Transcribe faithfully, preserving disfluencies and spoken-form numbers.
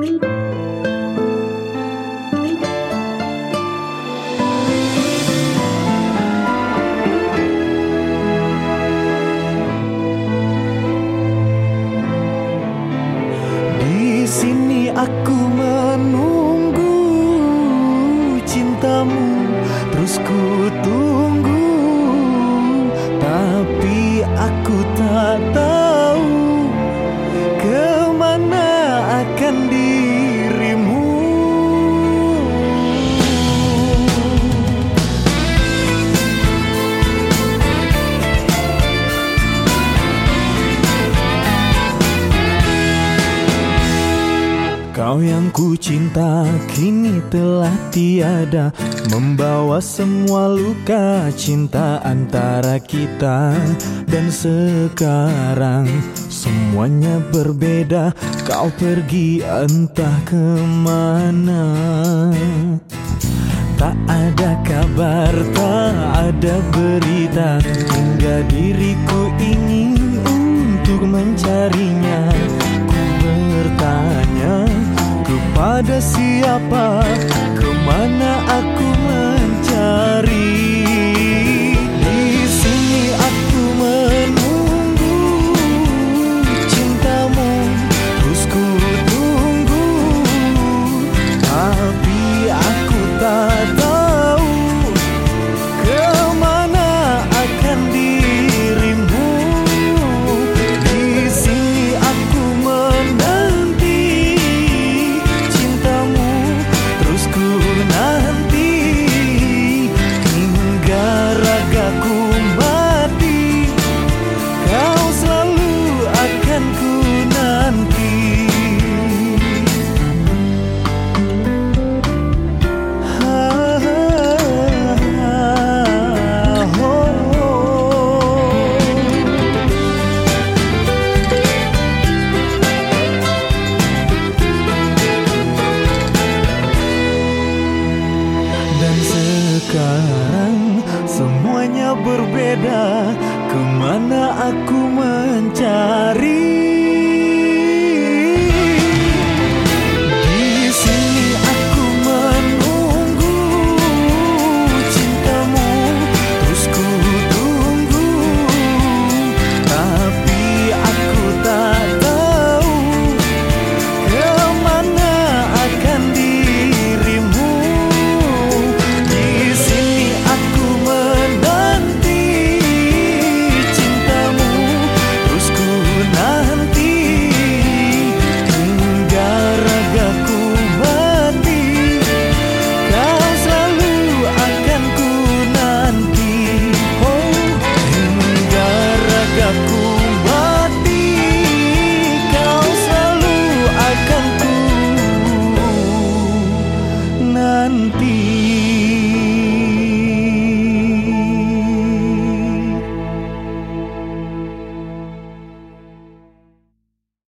Di sini aku menunggu cintamu, terus ku tunggu, tapi aku tak tahu kemana akan dirimu. Kau yang ku cinta kini telah tiada, membawa semua luka cinta antara kita. Dan sekarang semuanya berbeda, kau pergi entah kemana. Tak ada kabar, tak ada berita, hingga diriku ingin untuk mencarinya. Ku bertanya, kepada siapa, kemana aku